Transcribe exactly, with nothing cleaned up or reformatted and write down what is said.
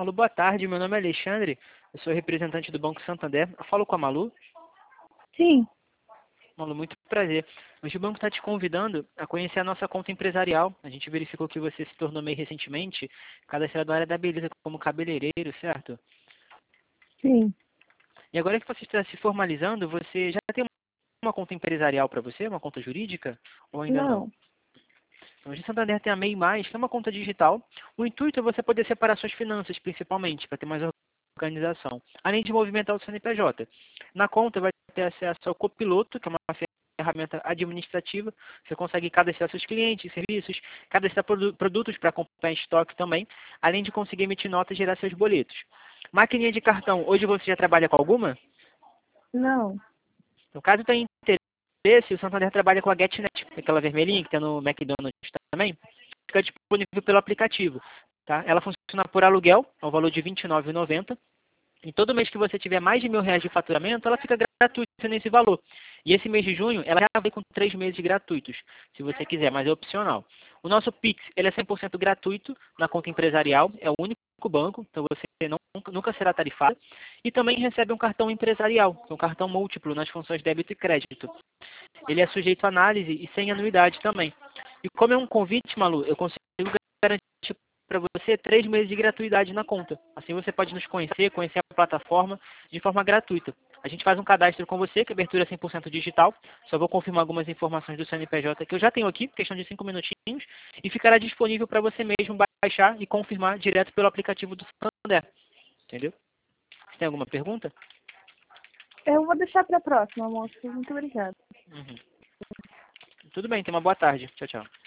Malu, boa tarde. Meu nome é Alexandre. Eu sou representante do Banco Santander. Eu falo com a Malu. Sim. Malu, muito prazer. Hoje o banco está te convidando a conhecer a nossa conta empresarial. A gente verificou que você se tornou meio recentemente cadastrado na área da beleza como cabeleireiro, certo? Sim. E agora que você está se formalizando, você já tem uma conta empresarial para você? Uma conta jurídica? Ou ainda não? Não. Então, a Santander tem a MEI Mais, que é uma conta digital. O intuito é você poder separar suas finanças, principalmente, para ter mais organização, além de movimentar o C N P J. Na conta vai ter acesso ao copiloto, que é uma ferramenta administrativa. Você consegue cadastrar seus clientes, serviços, cadastrar produ produtos para acompanhar estoque também, além de conseguir emitir notas e gerar seus boletos. Maquininha de cartão, hoje você já trabalha com alguma? Não. No caso tem interesse, o Santander trabalha com a GetNet, aquela vermelhinha que tem no McDonald's também, fica disponível pelo aplicativo. Tá? Ela funciona por aluguel, ao valor de vinte e nove reais e noventa centavos. E todo mês que você tiver mais de mil reais de faturamento, ela fica gratuita nesse valor. E esse mês de junho, ela já vem com três meses gratuitos, se você quiser, mas é opcional. O nosso Pix, ele é cem por cento gratuito na conta empresarial, é o único banco, então você não, nunca será tarifado. E também recebe um cartão empresarial, que é um cartão múltiplo nas funções débito e crédito. Ele é sujeito a análise e sem anuidade também. E como é um convite, Malu, eu consigo garantir para você três meses de gratuidade na conta. Assim você pode nos conhecer, conhecer a plataforma de forma gratuita. A gente faz um cadastro com você, que é abertura cem por cento digital. Só vou confirmar algumas informações do C N P J que eu já tenho aqui, questão de cinco minutinhos, e ficará disponível para você mesmo baixar e confirmar direto pelo aplicativo do Santander. Entendeu? Você tem alguma pergunta? Eu vou deixar para a próxima, moço. Muito obrigada. Uhum. Tudo bem, tenha uma boa tarde. Tchau, tchau.